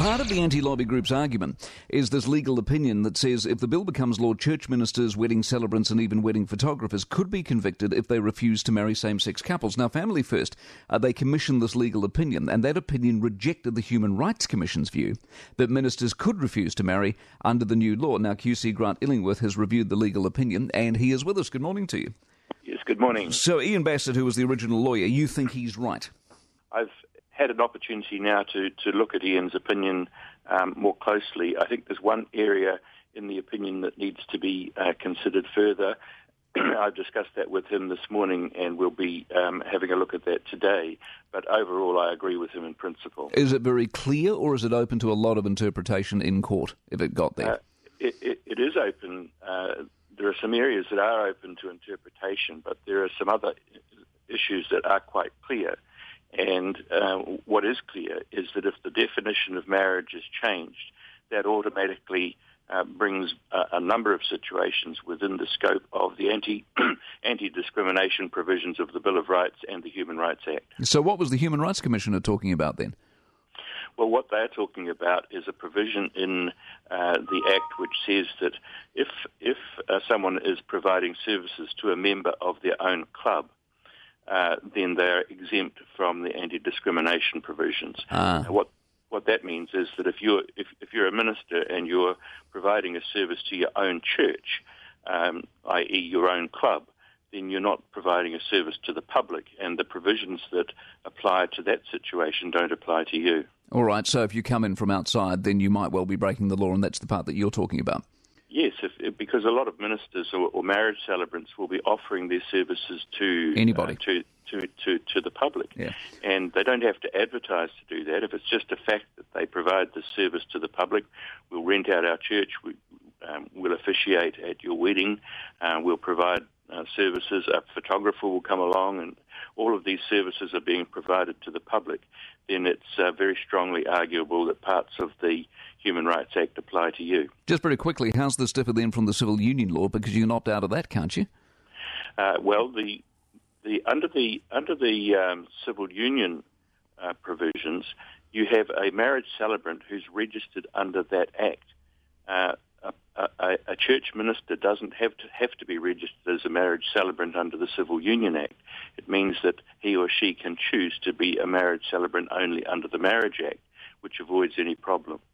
Part of the anti-lobby group's argument is this legal opinion that says if the bill becomes law, church ministers, wedding celebrants and even wedding photographers could be convicted if they refuse to marry same-sex couples. Now, Family First, they commissioned this legal opinion, and that opinion rejected the Human Rights Commission's view that ministers could refuse to marry under the new law. Now, QC Grant Illingworth has reviewed the legal opinion, and he is with us. Good morning to you. Yes, good morning. So Ian Bassett, who was the original lawyer, you think he's right? I've had an opportunity now to look at Ian's opinion more closely. I think there's one area in the opinion that needs to be considered further. I've discussed that with him this morning, and we'll be having a look at that today. But overall, I agree with him in principle. Is it very clear, or is it open to a lot of interpretation in court, if it got there? It is open. There are some areas that are open to interpretation, but there are some other issues that are quite clear. And what is clear is that if the definition of marriage is changed, that automatically brings a number of situations within the scope of the anti-discrimination provisions of the Bill of Rights and the Human Rights Act. So what was the Human Rights Commissioner talking about then? Well, what they're talking about is a provision in the Act which says that if someone is providing services to a member of their own club, then they're exempt from the anti-discrimination provisions. What that means is that if you're a minister and you're providing a service to your own church, i.e. your own club, then you're not providing a service to the public, and the provisions that apply to that situation don't apply to you. All right, so if you come in from outside, then you might well be breaking the law, and that's the part that you're talking about. Yes, because a lot of ministers or marriage celebrants will be offering their services to anybody, to the public, yeah. And they don't have to advertise to do that. If it's just a fact that they provide the service to the public, we'll rent out our church, we'll officiate at your wedding, we'll provide services. A photographer will come along, and all of these services are being provided to the public. Then it's very strongly arguable that parts of the Human Rights Act apply to you. Just very quickly, how's this different then from the civil union law? Because you can opt out of that, can't you? Well, under the civil union provisions, you have a marriage celebrant who's registered under that Act. A church minister doesn't have to be registered as a marriage celebrant under the Civil Union Act. It means that he or she can choose to be a marriage celebrant only under the Marriage Act, which avoids any problem.